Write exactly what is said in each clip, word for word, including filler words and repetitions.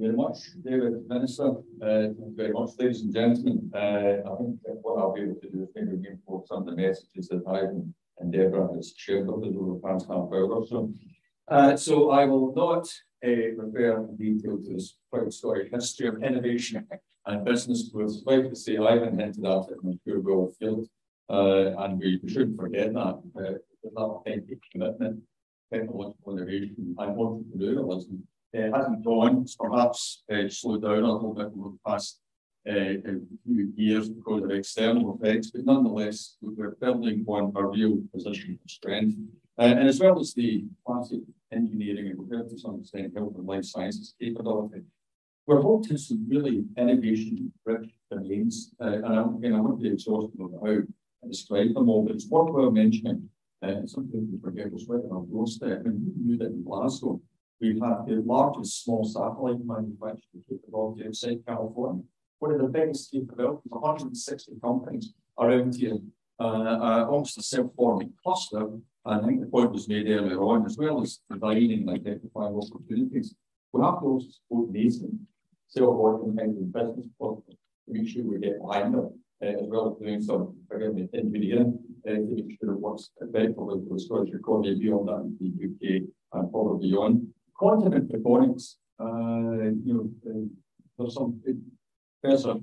very much, David, Minister. Uh, thank you very much, ladies and gentlemen. Uh, I think what I'll be able to do is maybe reinforce some of the messages that I and, and Deborah has shared with us over the past half hour or so. Uh, so I will not uh, refer in detail to this proud story history of innovation and business growth. Suffice to say, I've hinted at it in the pure goal field, uh, and we, we shouldn't forget that. Uh, there's that authentic commitment, technological innovation, and entrepreneurialism. It uh, hasn't gone, it's perhaps uh, slowed down a little bit over the past uh, a few years because of external effects, but nonetheless, we're building on our real position of strength. Uh, and as well as the classic engineering and to some extent health and life sciences capability, we're worked in some really innovation-rich domains, uh, and I'm, again, I won't be exhaustive of how I describe them all, but it's worthwhile mentioning, uh, something we forget was right on our doorstep, and we knew that in Glasgow, we have the largest small satellite manufacturing capability outside California. One of the biggest capabilities, one hundred sixty companies around here, uh, uh, almost a self-forming cluster. And I think the point was made earlier on, as well as providing and identifying opportunities. We have to also support nascent self-organizing business to make sure we get behind them, uh, as well as doing some, forgive me, engineering uh, to make sure it works effectively for the Scottish economy beyond that in the U K and probably beyond. Quantum and photonics, uh, you know, uh, there's some professor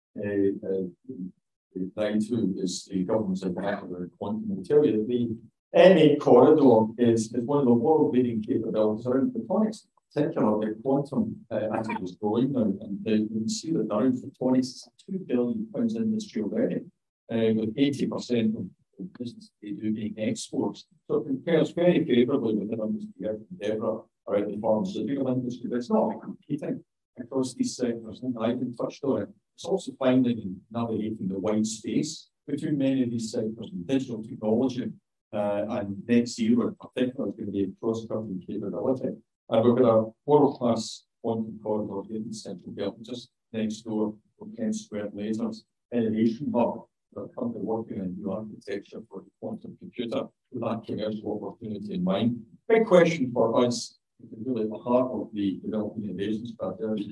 uh, uh, Nine two is the government's advisor on quantum. Will tell you that the M eight corridor is, is one of the world leading capabilities around photonics. Particularly, the quantum uh, as it is growing now, and uh, you can see that around photonics is a two billion pounds industry already, uh, with eighty percent of the business they do being exports. So it compares very favourably with the numbers we have from Deborah around the pharmaceutical industry, but it's not competing across these sectors. And I've been touched on it. It's also finding and navigating the wide space between many of these sectors and digital technology uh, and net zero in particular is going to be a cross-cutting capability. And we've got a world-class quantum corridor here in Central Belt, just next door from Kent Square Lasers Innovation Hub. We're currently working on new architecture for the quantum computer with that commercial opportunity in mind. Big question for us, really at the heart of the development innovation strategy,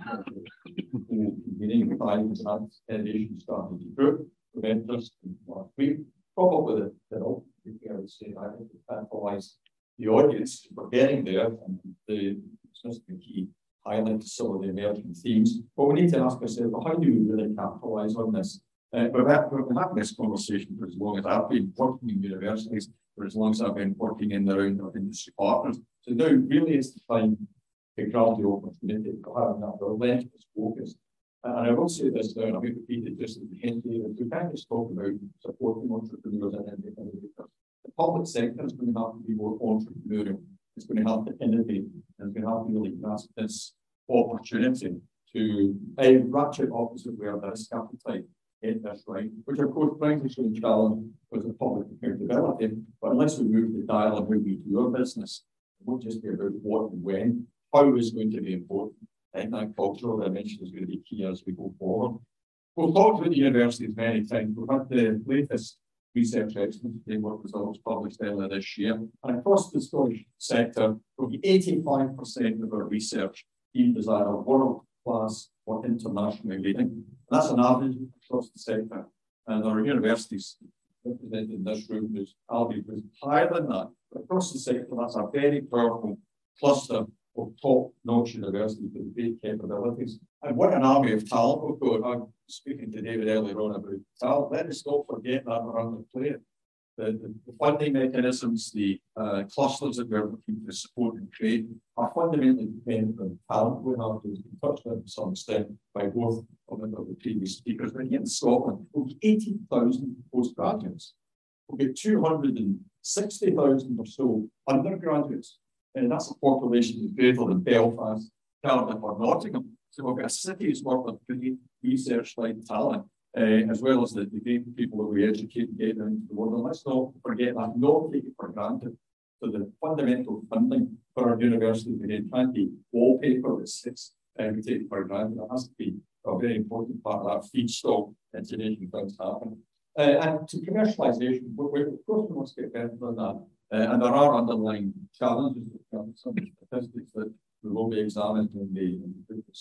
meaning the Finance and Innovation Strategy Group, with interest in last week, probably the, the I would say, I think to capitalize the audience for getting there, and the, it's just the key highlight some of the emerging themes. But we need to ask ourselves, well, how do we really capitalize on this? Uh, we've, had, we've been having this conversation for as long as I've been working in universities, for as long as I've been working in the round of industry partners. So now really is the time to grab the opportunity for having that relentless focus. And I will say this now, and I'll repeat it just at the end here, we can't just talk about supporting entrepreneurs and innovators. The public sector is going to have to be more entrepreneurial. It's going to have to innovate, and it's going to have to really grasp this opportunity to uh, ratchet opposite where there is appetite. Get this right, which of course brings us to the challenge with the public accountability. But unless we move the dial on how we do our business, it won't just be about what and when. How is going to be important. And that cultural dimension is going to be key as we go forward. We've talked about the universities many times. We've had the latest research excellence framework results published earlier this year. And across the Scottish sector, eighty-five percent of our research deemed as either world-class or internationally leading. And that's an average across the sector. And our universities represented in this room, there's average was higher than that. But across the sector, that's a very powerful cluster of top-notch universities with great capabilities. And what an army of talent we've got. I'm speaking to David earlier on about talent. Let us not forget that we're underplaying. The, the, the funding mechanisms, the uh, clusters that we're looking to support and create are fundamentally dependent on talent. We have to touch on to some extent by both of the previous speakers. But here in Scotland, we've got eighty thousand postgraduates. We've got two hundred sixty thousand or so undergraduates. And that's a population that's greater than Belfast, Cardiff, or Nottingham. So we've got a city's worth of great research-like talent, uh, as well as the, the great people that we educate and get into the world. And let's not forget that, not take it for granted. So the fundamental funding for our universities again can't be wallpaper that sits and we take it for granted. It has to be a very important part of that feedstock into making things happen. Uh, and to commercialisation, we, of course, we must get better than that. Uh, and there are underlying challenges, some statistics that we will be examining in the, in the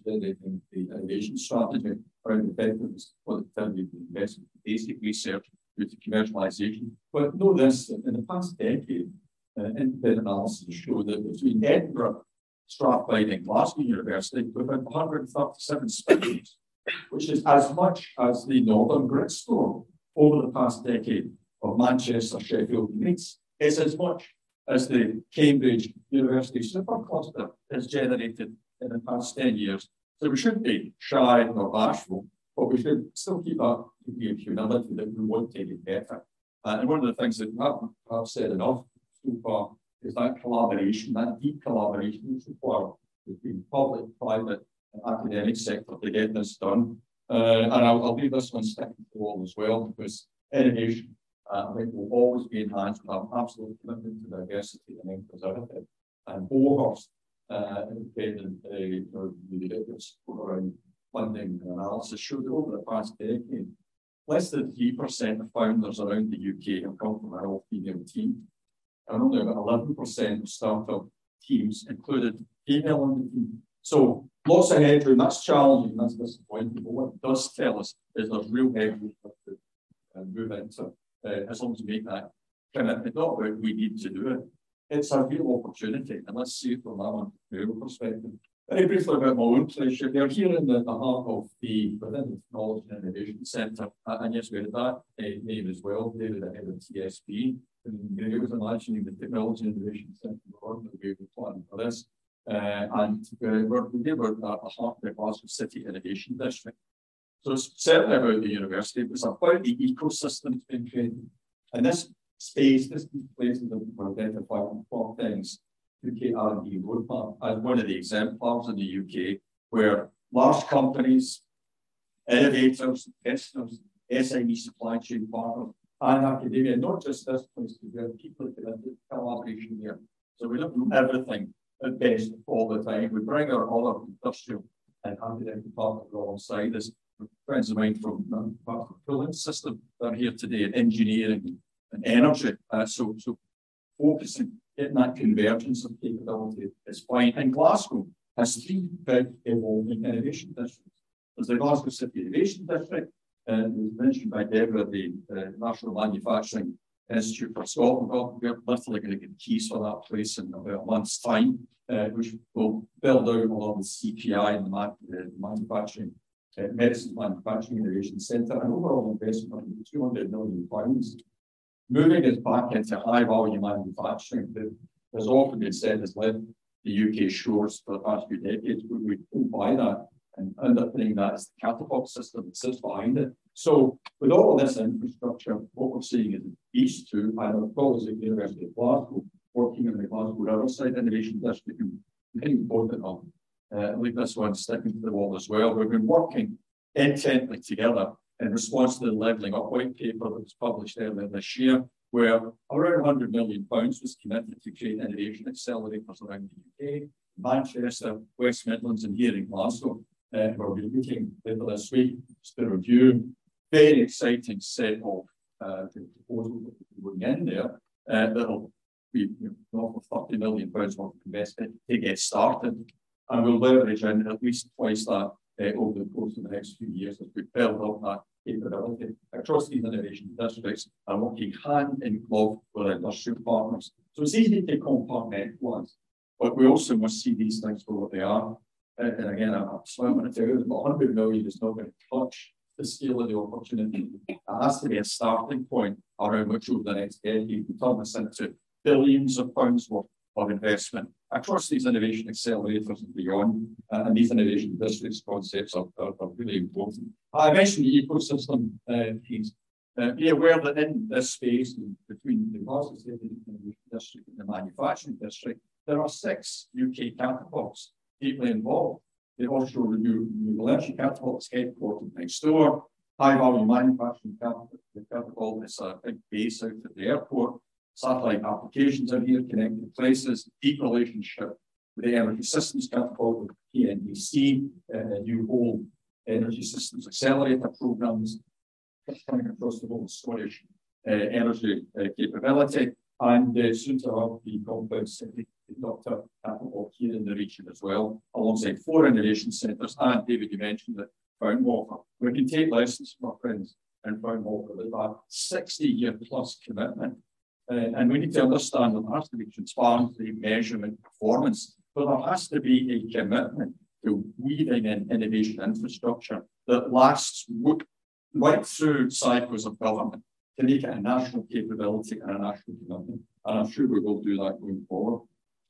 generating the innovation strategy around effectiveness for the term investment, basic research to commercialization. But know this, in the past decade, uh, independent analysis show that between Edinburgh, Strathclyde and Glasgow University, we've had one hundred thirty-seven spins, which is as much as the Northern Grid Store over the past decade of Manchester, Sheffield and Leeds. It's as much as the Cambridge University supercluster has generated in the past ten years. So we shouldn't be shy or bashful, but we should still keep up degree of humility that we want to get better. Uh, and one of the things that we haven't have said enough so far is that collaboration, that deep collaboration is required between public, private, and academic sector to get this done. Uh, and I'll, I'll leave this one sticking to the wall as well, because innovation, uh, I think, will always be enhanced with an absolute commitment to diversity and inclusivity. And Beauhurst, uh, independent uh, the support around funding and analysis showed that over the past decade, less than three percent of founders around the U K have come from an all-female team. And only about eleven percent of startup teams included female on the team. So lots of headroom, that's challenging, that's disappointing. But what it does tell us is there's real headroom to uh, move into, uh, as long as we make that commitment. Not about we need to do it. It's a real opportunity, and let's see it from that entrepreneurial perspective. Very briefly about my own place. They're here in the, the heart of the within the Technology and Innovation Centre, uh, and yes, we had that uh, name as well. David, the head of T S B, and he was imagining the Technology and Innovation Centre that we were planning for this. Uh, and uh, we're, we were at the heart of the Glasgow City Innovation District. So it's certainly about the university, but it's about the ecosystem being created. And this space, this place that we're identifying four things. U K R and D roadmap as one of the exemplars in the U K, where large companies, innovators, investors, S M E supply chain partners, and academia, not just this place, but we have people committed to collaboration here. So we don't do everything at best all the time. We bring our other industrial and academic partners alongside us. Friends of mine from um, part of the cooling system that are here today in engineering and energy. Uh, so, so focusing. Getting that convergence of capability is fine. And Glasgow has three big evolving innovation districts. There's the Glasgow City Innovation District, and uh, it was mentioned by Deborah, the uh, National Manufacturing Institute for Scotland. Well, we're literally going to get keys for that place in about a month's time, uh, which will build out along with C P I and the, man, uh, Manufacturing, uh, Medicine Manufacturing Innovation Centre, and overall investment of two hundred million pounds. Moving us back into high-value manufacturing that has often been said has led the U K shores for the past few decades. We, we don't buy that, and underpinning that is the catapult system that sits behind it. So, with all of this infrastructure, what we're seeing is these two, and our colleagues at the University of Glasgow, working in the Glasgow Riverside Innovation District, and getting both of them. Uh, I believe this one's sticking to the wall as well. We've been working intently together in response to the Levelling Up white paper that was published earlier this year, where around one hundred million pounds was committed to create innovation accelerators around the U K, Manchester, West Midlands, and here in Glasgow. Uh, where we're looking later this week to review very exciting set of uh, proposals that will be going in there uh, that'll be you know, over thirty million pounds worth of investment to get started. And we'll leverage in at least twice that Uh, over the course of the next few years as we build up that capability across these innovation districts and working hand in glove with our industrial partners. So it's easy to compartmentalise, but we also must see these things for what they are. Uh, and again, I'm swimming to it, but one hundred million is not going to touch the scale of the opportunity. It has to be a starting point around which over the next decade we turn this into billions of pounds worth of investment across these innovation accelerators and beyond. Uh, and these innovation districts concepts are, are, are really important. I mentioned the ecosystem uh, piece. Uh, be aware that in this space between the Glasgow City Innovation District and the Manufacturing District, there are six U K catapults deeply involved. The offshore renewable energy catapult is headquartered next door. High value manufacturing catapult is a big base out at the airport. Satellite applications are here, connected places, deep relationship with the Energy Systems Catapult, with P N D C, uh, new whole Energy Systems Accelerator programs coming across the whole Scottish uh, energy uh, capability, and uh, soon to have the Compound City Doctor Capital here in the region as well, alongside four innovation centres. And David, you mentioned that Fraunhofer. We can take lessons from our friends in Fraunhofer with that sixty year plus commitment. Uh, and we need to understand that there has to be transparency, measurement, performance, but there has to be a commitment to weaving in innovation infrastructure that lasts right through cycles of government to make it a national capability and a national commitment. And I'm sure we will do that going forward.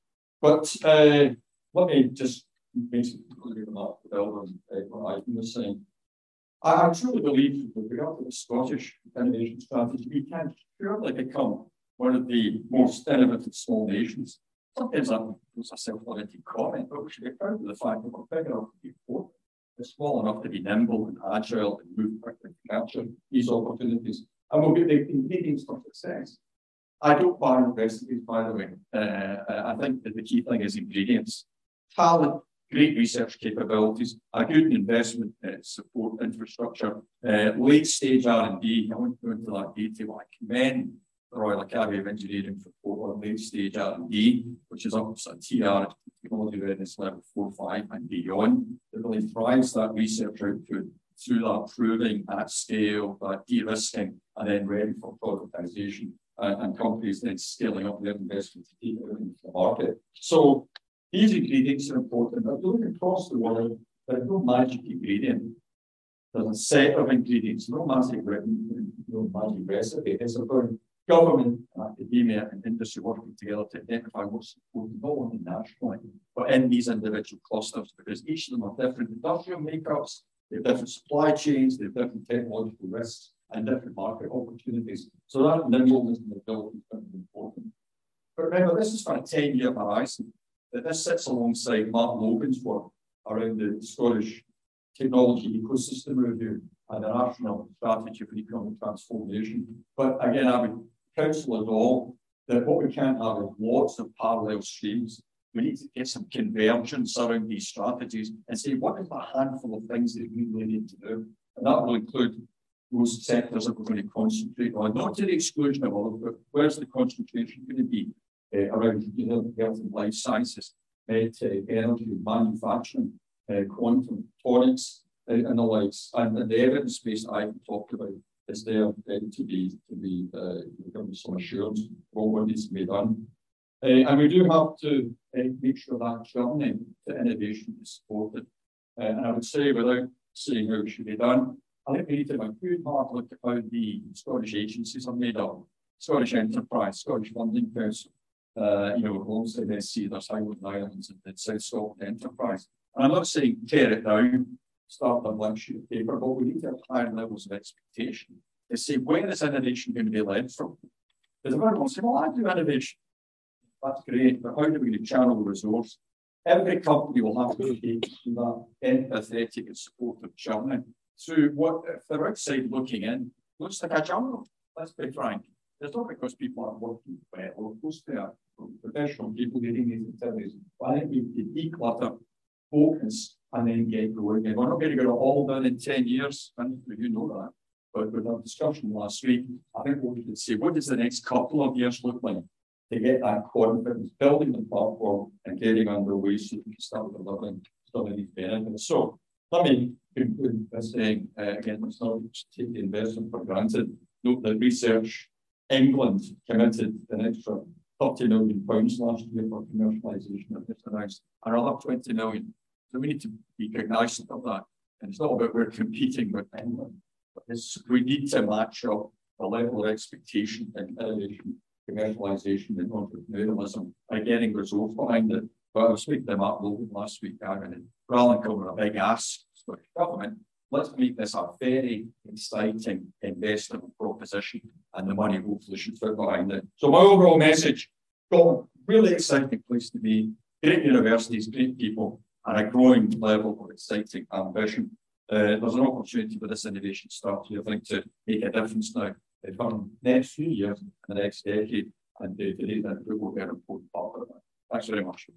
But uh, let me just basically build on uh, what Ivan was saying. I, I truly believe with regard to the Scottish innovation strategy, we can surely become one of the most innovative small nations. Sometimes that was a self-limiting comment, but we should be proud of the fact that we're big enough to be important. We're small enough to be nimble and agile and move quickly to capture these opportunities. And we'll get the ingredients for success. I don't buy recipes, by the way. Uh, I think that the key thing is ingredients. Talent, great research capabilities, a good investment uh, support infrastructure, uh, late stage R and D. I won't go into that detail. I commend the Royal Academy of Engineering for for late stage R and D, which is up to T R, technology readiness level four, five, and beyond. It really drives that research output through that proving at scale, that de-risking, and then ready for productization, uh, and companies then scaling up their investment to take it into the market. So these ingredients are important. But look across the world, there's no magic ingredient. There's a set of ingredients, no magic written, no magic recipe. It's about government, academia, and industry working together to identify what's important, not only nationally, but in these individual clusters, because each of them have different industrial makeups, they have different supply chains, they have different technological risks, and different market opportunities. So that nimbleness and ability is going to be important. But remember, this is for a ten year horizon. That this sits alongside Mark Logan's work around the Scottish Technology Ecosystem Review and the National Strategy for Economic Transformation. But again, I would counsel us all that what we can't have is lots of parallel streams. We need to get some convergence around these strategies and say, what is the handful of things that we really need to do? And that will include those sectors that we're going to concentrate on, not to the exclusion of others, but where's the concentration going to be uh, around you know, health and life sciences, med tech, energy, manufacturing, uh, quantum, phonics, uh, and the likes. And, and the evidence base I talked about is there uh, to be to be uh, given some assurance of what needs to be done. Uh, and we do have to uh, make sure that journey to innovation is supported. Uh, and I would say, without saying how it should be done, I think we need to have a good hard look at how the Scottish agencies are made up. Scottish Enterprise, Scottish Funding Council, uh, you know, alongside S C, there's Highland Islands and, and South Scotland Enterprise. And I'm not saying tear it down, start on one sheet of paper, but we need to have higher levels of expectation to say, where is innovation going to be led from? Because everyone will say, well, I do innovation. That's great, but how do we channel the resource? Every company will have to take that empathetic and supportive journey through what, if they're outside looking in, looks like a jungle. Let's be frank. It's not because people aren't working well, or of course they are professional people getting these activities. But I think we need to declutter, focus, and then get going. And we're not going to get it all done in ten years, and you know that. But with our discussion last week, I think what we should say, what does the next couple of years look like to get that confidence, building the platform, and getting underway so we can start delivering some of these benefits. So let me conclude by saying, uh, again, let's not take the investment for granted. Note that Research England committed an extra thirty million pounds last year for commercialisation of this announced, another twenty million. So we need to be cognizant of that. And it's not about we're competing with England, but it's, we need to match up the level of expectation and innovation, commercialisation, and entrepreneurialism by getting resource behind it. But I was speaking to Mark Logan last week, and rather than cover a big ask for the government, let's make this a very exciting investment proposition, and the money hopefully should fit behind it. So my overall message, got really exciting place to be, great universities, great people, and a growing level of exciting ambition. Uh, there's an opportunity for this innovation strategy, I think, to make a difference now in the next few years and the next decade, and uh, today that will be an important part of that. Thanks very much.